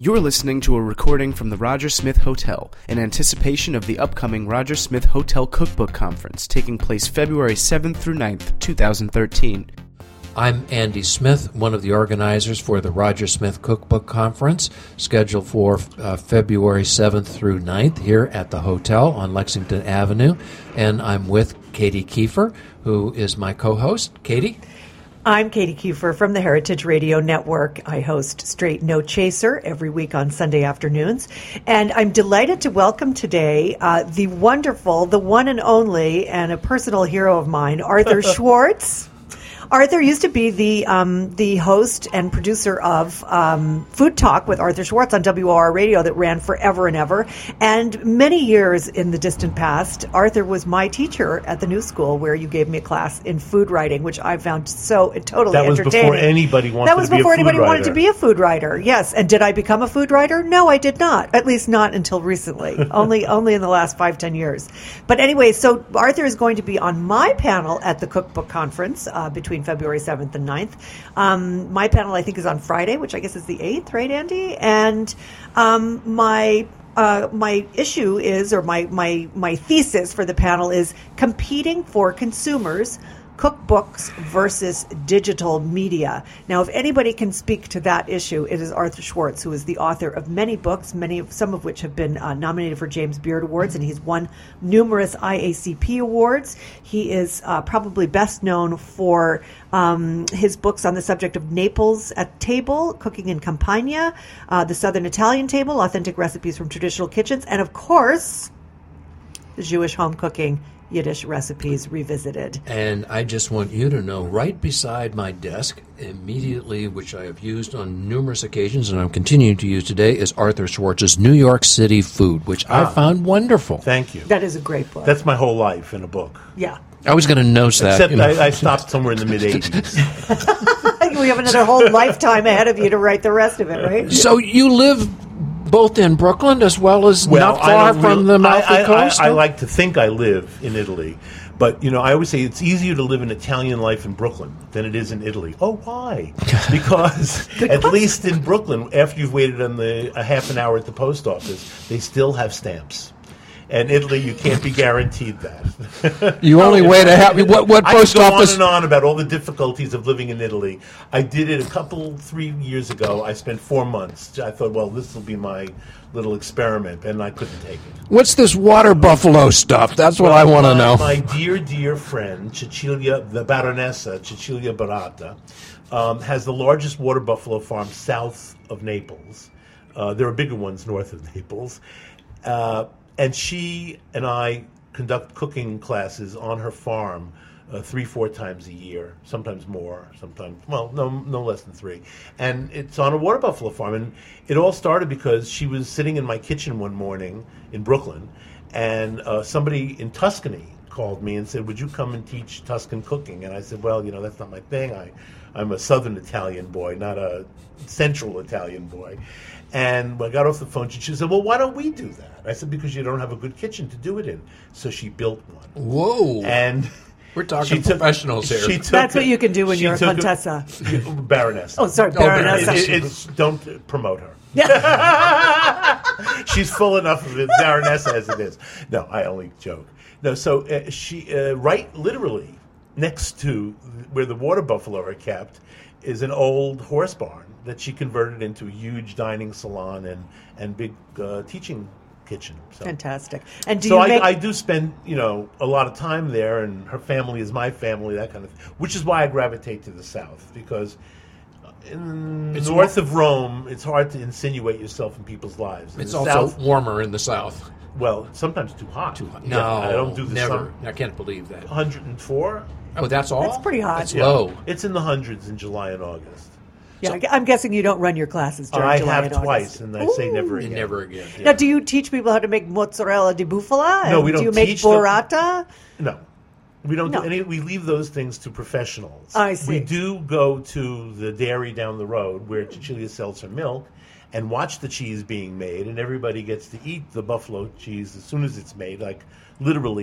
You're listening to a recording from the Roger Smith Hotel in anticipation of the upcoming Roger Smith Hotel Cookbook Conference taking place February 7th through 9th, 2013. I'm Andy Smith, one of the organizers for the Roger Smith Cookbook Conference, scheduled for February 7th through 9th here at the hotel on Lexington Avenue. And I'm with Katie Kiefer, who is my co-host. Katie? I'm Katie Kiefer from the Heritage Radio Network. I host Straight No Chaser every week on Sunday afternoons. And I'm delighted to welcome today the wonderful, the one and only, and a personal hero of mine, Arthur Schwartz. Arthur used to be the host and producer of Food Talk with Arthur Schwartz on WOR Radio that ran forever and ever. And many years in the distant past, Arthur was my teacher at the New School, where you gave me a class in food writing, which I found so totally entertaining. That was before anybody wanted to be a food writer. Yes. And did I become a food writer? No, I did not. At least not until recently. only in the last 5-10 years. But anyway, so Arthur is going to be on my panel at the Cookbook Conference between February 7th and 9th. My panel, I think, is on Friday, which I guess is the 8th, right, Andy? And my issue is, or my thesis for the panel is competing for consumers, cookbooks versus digital media. Now, if anybody can speak to that issue, it is Arthur Schwartz, who is the author of many books, some of which have been nominated for James Beard Awards, and he's won numerous IACP awards. He is probably best known for his books on the subject of Naples at Table, Cooking in Campania, The Southern Italian Table, Authentic Recipes from Traditional Kitchens, and of course, the Jewish Home Cooking, Yiddish Recipes Revisited. And I just want you to know, right beside my desk, immediately, which I have used on numerous occasions and I'm continuing to use today, is Arthur Schwartz's New York City Food, which I found wonderful. Thank you. That is a great book. That's my whole life in a book. Yeah. I was going to note that. Except I stopped somewhere in the mid-'80s. We have another whole lifetime ahead of you to write the rest of it, right? So you live both in Brooklyn as well as not far from the Amalfi Coast? I like to think I live in Italy. But, I always say it's easier to live an Italian life in Brooklyn than it is in Italy. Oh, why? Because at least in Brooklyn, after you've waited on a half an hour at the post office, they still have stamps. And Italy, you can't be guaranteed that. You only wait a half. What post office? I go on and on about all the difficulties of living in Italy. I did it 3 years ago. I spent 4 months. I thought, well, this will be my little experiment, and I couldn't take it. What's this water buffalo stuff? That's what I want to know. My dear friend, the Baronessa Cecilia Barata, has the largest water buffalo farm south of Naples. There are bigger ones north of Naples. And she and I conduct cooking classes on her farm 3-4 times a year, sometimes more, no less than 3. And it's on a water buffalo farm. And it all started because she was sitting in my kitchen one morning in Brooklyn, and somebody in Tuscany called me and said, would you come and teach Tuscan cooking? And I said, well, that's not my thing. I'm a southern Italian boy, not a central Italian boy. And when I got off the phone, she said, well, why don't we do that? I said, because you don't have a good kitchen to do it in. So she built one. Whoa. And we're talking professionals here. That's what you can do when you're a Contessa. Baroness. Oh, sorry, Baroness. Don't promote her. She's full enough of it, Baroness as it is. No, I only joke. No, so she, right literally next to where the water buffalo are kept is an old horse barn that she converted into a huge dining salon and big teaching kitchen. So. Fantastic. And I do spend a lot of time there, and her family is my family, that kind of thing, which is why I gravitate to the south, because north of Rome, it's hard to insinuate yourself in people's lives. It's also warmer in the south. Well, sometimes too hot. No, yeah, I don't do this. Never. I can't believe that. 104. Oh, that's all? That's pretty hot. It's low. It's in the hundreds in July and August. Yeah, so, I'm guessing you don't run your classes during July and August. I have twice, and I say never again. Never again. Yeah. Now, do you teach people how to make mozzarella di bufala? No, we don't. Do you make burrata? No. We don't do any. We leave those things to professionals. I see. We do go to the dairy down the road where Cecilia sells her milk and watch the cheese being made, and everybody gets to eat the buffalo cheese as soon as it's made, like literally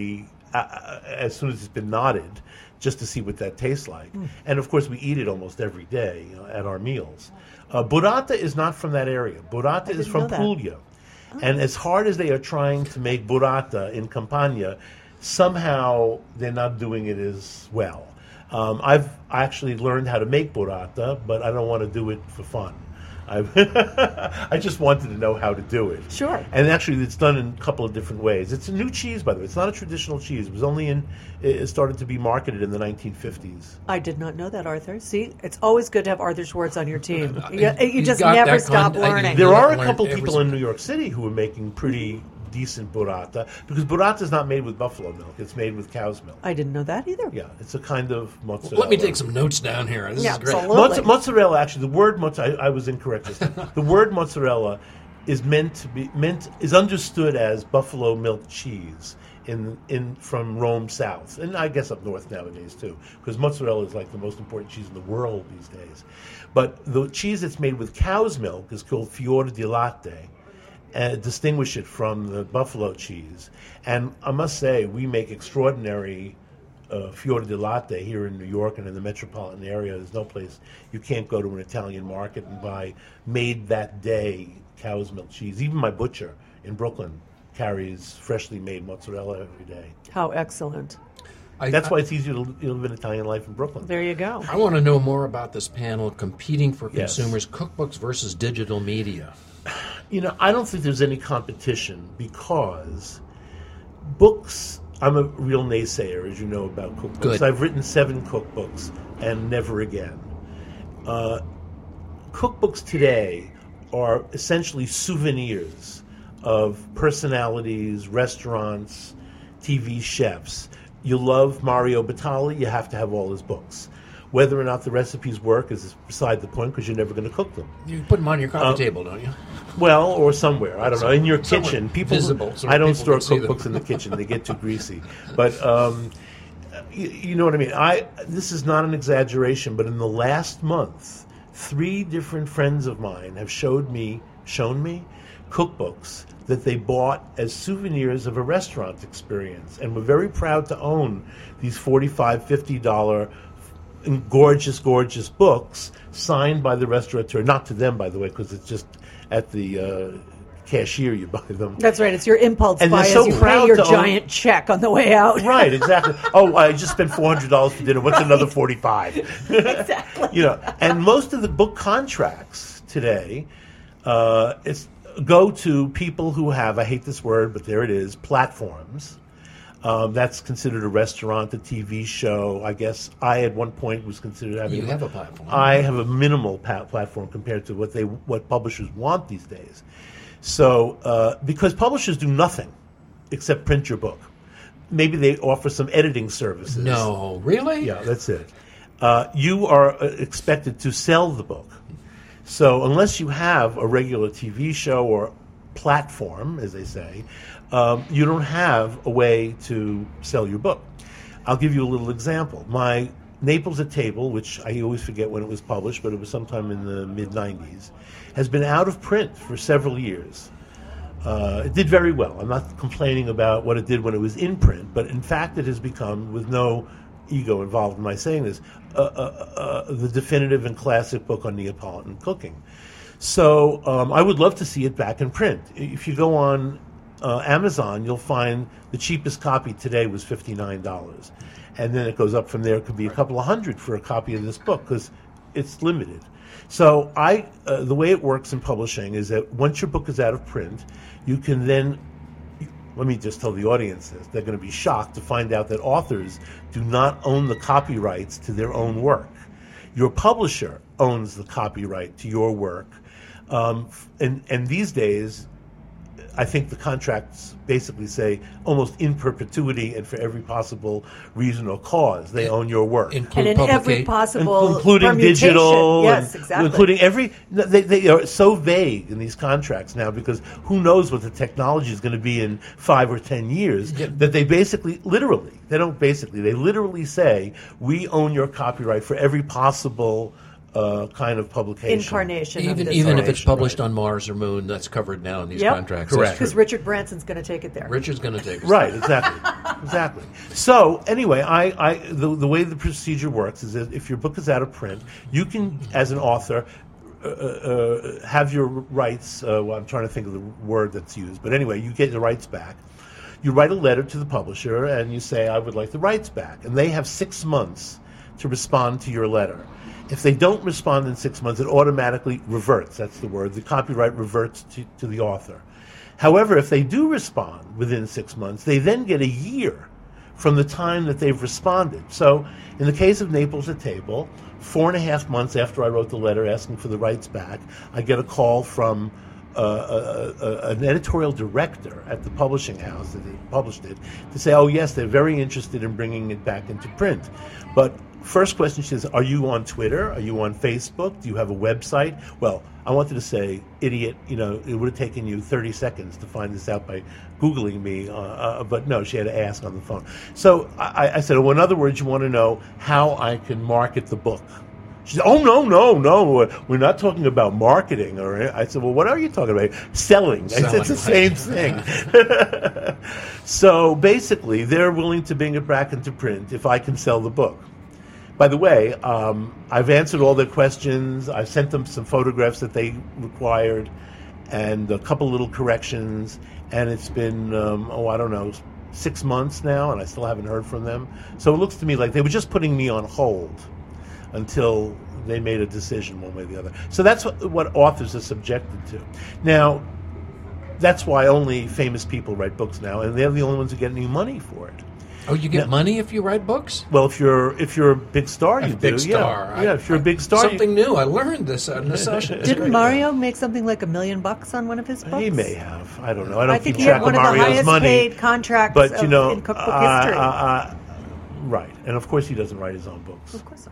as soon as it's been knotted, just to see what that tastes like. And of course, we eat it almost every day at our meals. Burrata is not from that area. Burrata is from Puglia. And as hard as they are trying to make burrata in Campania, somehow they're not doing it as well. I've actually learned how to make burrata, but I don't want to do it for fun. I just wanted to know how to do it. Sure. And actually, it's done in a couple of different ways. It's a new cheese, by the way. It's not a traditional cheese. It was only it started to be marketed in the 1950s. I did not know that, Arthur. See, it's always good to have Arthur Schwartz on your team. You He's just got never that stop learning. There are a learn couple every people in single- New York City who are making pretty decent burrata, because burrata is not made with buffalo milk. It's made with cow's milk. I didn't know that either. Yeah, it's a kind of mozzarella. Let me take some notes down here. This Yeah, is great. absolutely. Mozzarella, actually, the word mozzarella, I was incorrect this time. The word mozzarella is is understood as buffalo milk cheese from Rome south, and I guess up north nowadays too, because mozzarella is like the most important cheese in the world these days. But the cheese that's made with cow's milk is called fior di latte, and distinguish it from the buffalo cheese. And I must say, we make extraordinary fior di latte here in New York and in the metropolitan area. There's no place you can't go to an Italian market and buy made that day cow's milk cheese. Even my butcher in Brooklyn carries freshly made mozzarella every day. How excellent. That's why it's easier to live an Italian life in Brooklyn. There you go. I want to know more about this panel, competing for Yes. consumers, cookbooks versus digital media. I don't think there's any competition, because books, I'm a real naysayer, as you know, about cookbooks. Good. I've written 7 cookbooks, and never again. Cookbooks today are essentially souvenirs of personalities, restaurants, TV chefs. You love Mario Batali, you have to have all his books. Whether or not the recipes work is beside the point, because you're never going to cook them. You put them on your coffee table, don't you? Well, or somewhere. I don't know. In your Somewhere kitchen. visible, so I don't people store can see them. cookbooks in the kitchen. They get too greasy. But you know what I mean. This is not an exaggeration, but in the last month, 3 different friends of mine have shown me cookbooks that they bought as souvenirs of a restaurant experience, and were very proud to own these $45, $50 gorgeous books signed by the restaurateur. Not to them, by the way, because it's just at the cashier you buy them. That's right. It's your impulse And buy they're as so you pay proud your to own- giant check on the way out. Right, exactly. Oh, I just spent $400 for dinner. What's another $45? Exactly. And most of the book contracts today go to people who have, I hate this word, but there it is, platforms. That's considered a restaurant, a TV show. I guess I at one point was considered having. You have a platform. I have a minimal platform compared to what publishers want these days. So because publishers do nothing except print your book. Maybe they offer some editing services. No, really? Yeah, that's it. You are expected to sell the book. So unless you have a regular TV show or platform, as they say, you don't have a way to sell your book. I'll give you a little example. My Naples at Table, which I always forget when it was published, but it was sometime in the mid-'90s, has been out of print for several years. It did very well. I'm not complaining about what it did when it was in print, but in fact it has become, with no ego involved in my saying this, the definitive and classic book on Neapolitan cooking. So I would love to see it back in print. If you go on Amazon, you'll find the cheapest copy today was $59. And then it goes up from there. It could be a couple of $100 for a copy of this book, because it's limited. So the way it works in publishing is that once your book is out of print, you can then, let me just tell the audience this, they're going to be shocked to find out that authors do not own the copyrights to their own work. Your publisher owns the copyright to your work. And these days, I think the contracts basically say almost in perpetuity and for every possible reason or cause, they own your work. And in every possible including permutation. digital, Yes, and exactly. including every. They are so vague in these contracts now, because who knows what the technology is going to be in 5 or 10 years. That they basically, literally, they literally say, we own your copyright for every possible kind of publication. Incarnation. of this Even if work. it's published on Mars or Moon, that's covered now in these Yep. contracts. Correct. Because Richard Branson's going to take it there. Richard's going to take us. Right, exactly. Exactly. So anyway, the way the procedure works is that if your book is out of print, you can, as an author, have your rights. Well, I'm trying to think of the word that's used, but anyway, you get the rights back. You write a letter to the publisher and you say, I would like the rights back. And they have 6 months to respond to your letter. If they don't respond in 6 months, it automatically reverts. That's the word. The copyright reverts to the author. However, if they do respond within 6 months, they then get a year from the time that they've responded. So in the case of Naples at Table, 4.5 months after I wrote the letter asking for the rights back, I get a call from an editorial director at the publishing house that they published it to say, oh, yes, they're very interested in bringing it back into print. But first question, she says, are you on Twitter? Are you on Facebook? Do you have a website? Well, I wanted to say, idiot, it would have taken you 30 seconds to find this out by Googling me. But no, she had to ask on the phone. So I said, well, in other words, you want to know how I can market the book. She said, oh, no, we're not talking about marketing. I said, well, what are you talking about? Selling. I said, it's the same thing. So basically, they're willing to bring it back into print if I can sell the book. By the way, I've answered all their questions. I've sent them some photographs that they required and a couple little corrections. And it's been, 6 months now, and I still haven't heard from them. So it looks to me like they were just putting me on hold until they made a decision one way or the other. So that's what authors are subjected to. Now, that's why only famous people write books now, and they're the only ones who get any money for it. Oh, you get money if you write books? Well, if you're a big star, you do. Big star. Yeah, if you're a big star. Something new. I learned this in the session. Didn't Mario make something like $1 million on one of his books? He may have. I don't know. I don't think keep he track had one of Mario's of the highest money. paid contracts But in cookbook history. Right, and of course he doesn't write his own books. Of course not.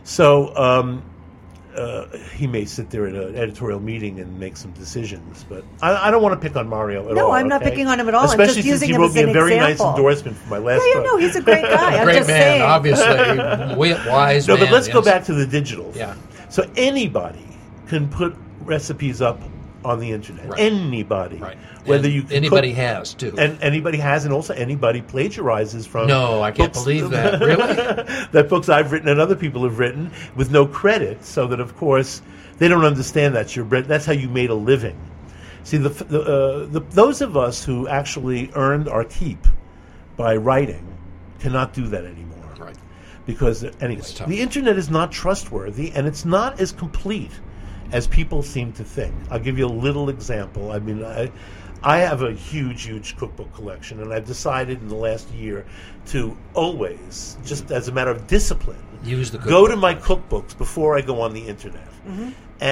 So he may sit there at an editorial meeting and make some decisions, but I don't want to pick on Mario at all. No, I'm not picking on him at all. Especially I'm just using since him as he wrote an me a very example. nice endorsement for my last book. No, he's a great guy. I'm Great just man, saying. obviously. Wise No, man. but let's go yes. back to the digital. Yeah. So anybody can put recipes up on the internet. Right. Anybody. Right. Whether And you can anybody cook, has, too. and anybody has, and also anybody plagiarizes from. No, I can't books believe that. Really? that books I've written and other people have written with no credit, so that of course they don't understand that's your bread. That's how you made a living. See, those of us who actually earned our keep by writing cannot do that anymore. Right. Because anyway, It's tough. the internet is not trustworthy, and it's not as complete as people seem to think. I'll give you a little example. I mean, I have a huge cookbook collection, and I've decided in the last year to always, just as a matter of discipline, Use the go to cookbook. my cookbooks before I go on the internet. Mm-hmm.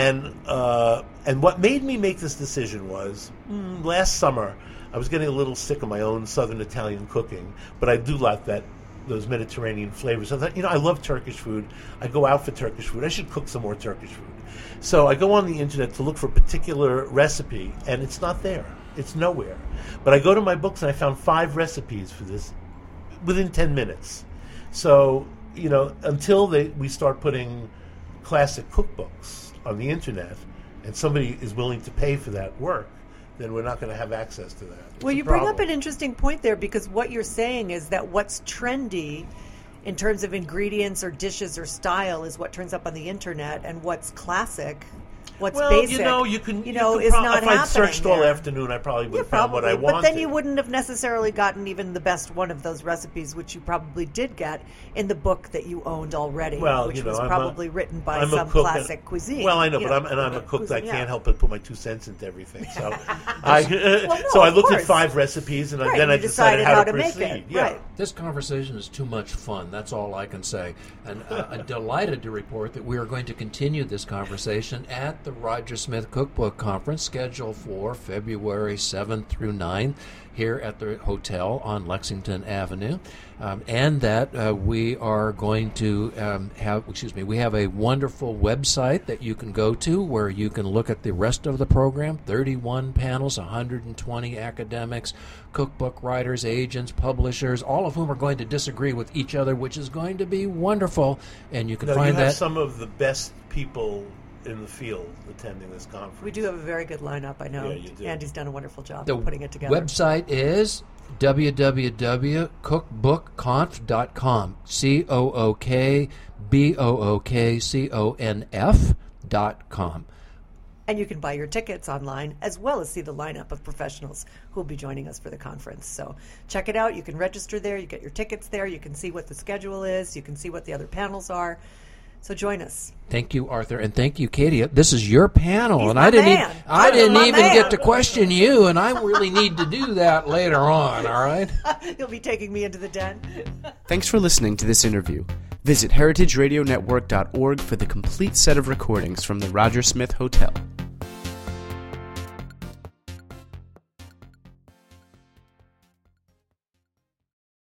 And what made me make this decision was last summer I was getting a little sick of my own Southern Italian cooking, but I do like those Mediterranean flavors. I thought, I love Turkish food. I go out for Turkish food. I should cook some more Turkish food. So I go on the internet to look for a particular recipe, and it's not there. It's nowhere. But I go to my books, and I found 5 recipes for this within 10 minutes. So, until we start putting classic cookbooks on the internet, and somebody is willing to pay for that work, then we're not going to have access to that. It's Well, a you bring problem. up an interesting point there, because what you're saying is that what's trendy in terms of ingredients or dishes or style is what turns up on the internet, and what's classic, what's basic, you can is not not if I'd happening searched all there. afternoon, I probably would Yeah, have found what I probably. wanted. But then you wouldn't have necessarily gotten even the best one of those recipes, which you probably did get in the book that you owned already, Well, which you know, was I'm probably written by I'm a some cook classic cuisine. Well, I know, you but I'm a cook that I cuisine, can't yeah. help but put my 2 cents into everything. So, no, so I of looked at course. 5 recipes, and Right, then you I decided how to make proceed. it. Yeah. Right. This conversation is too much fun. That's all I can say. And I'm delighted to report that we are going to continue this conversation at the Roger Smith Cookbook Conference, scheduled for February 7th through 9th here at the hotel on Lexington Avenue. And that we are going to we have a wonderful website that you can go to where you can look at the rest of the program, 31 panels, 120 academics, cookbook writers, agents, publishers, all of whom are going to disagree with each other, which is going to be wonderful. And you can No, find you have that. some of the best people in the field attending this conference. We do have a very good lineup, I know. Yeah, you do. Andy's done a wonderful job The of putting it together. website is www.cookbookconf.com. COOKBOOKCONF.com. And you can buy your tickets online as well as see the lineup of professionals who will be joining us for the conference. So check it out. You can register there. You get your tickets there. You can see what the schedule is. You can see what the other panels are. So join us. Thank you, Arthur, and thank you, Katie. This is your panel, He's and my I didn't man. I didn't My even man. get to question you, and I really need to do that later on. All right. You'll be taking me into the den. Thanks for listening to this interview. Visit heritageradionetwork.org for the complete set of recordings from the Roger Smith Hotel.